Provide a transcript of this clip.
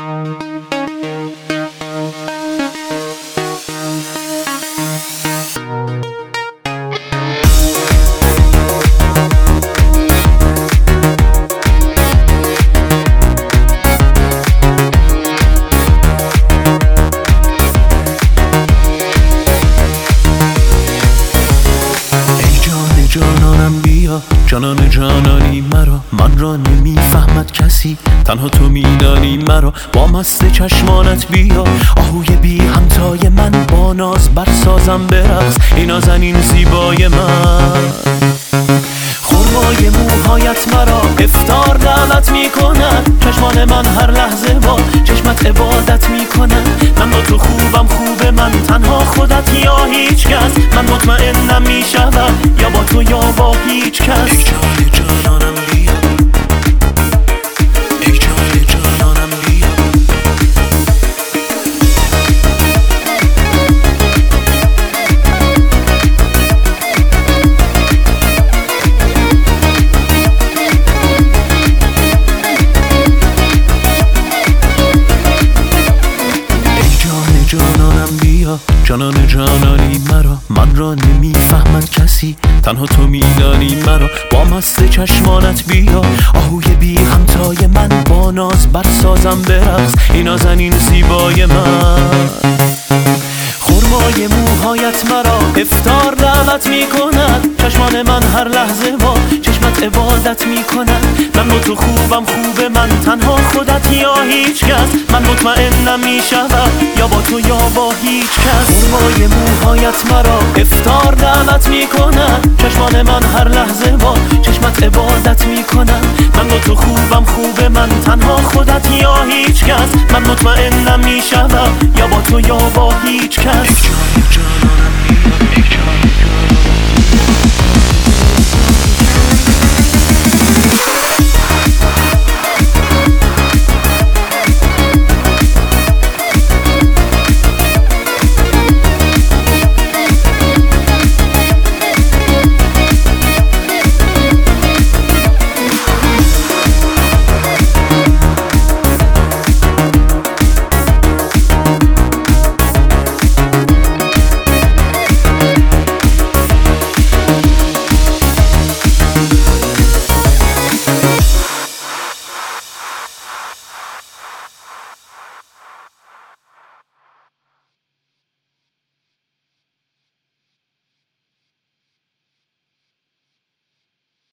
جانانم بیا، جانان جانانی مرا، من را نمیفهمد کسی، تنها تو میدانی مرا. با مست چشمانت بیا، آهوی بی همتای من، با ناز برسازم برقص این نازنین زیبای من. خرمای موهایت مرا افطار دعوت میکنن، چشمان من هر لحظه با چشمت عبادت میکنن. من با تو خوبم خوب من، تنها خودت یا هیچ کس. من مطمئنم میشوم یا با تو یا با هیچ کس. ای جان جانانم بیا، ای جان جانانم بیا. جانانم بیا، جانان جانانی مرا، من را نمیفهمد کسی، تنها تو میدانی مرا. با مست چشمانت بیا، آهوی بی همتای من، با ناز برسازم برقص این نازنین زیبای من. خرمای موهایت مرا افطار دعوت میکنن، چشمان من هر لحظه با چشمت عبادت میکنن. من با تو خوبم خوب من، تنها خودت یا هیچ کس. من مطمئنم میشوم یا با تو یا با هیچ کس. خرمای موهایت مرا افطار دعوت میکنن، چشمان من هر لحظه با چشمت عبادت میکنن. من با تو خوبم خوب من، تنها خودت یا هیچ کس. من مطمئنم میشوم یا با تو یا با هیچ کس. ای جان جانانم بیا، ای جان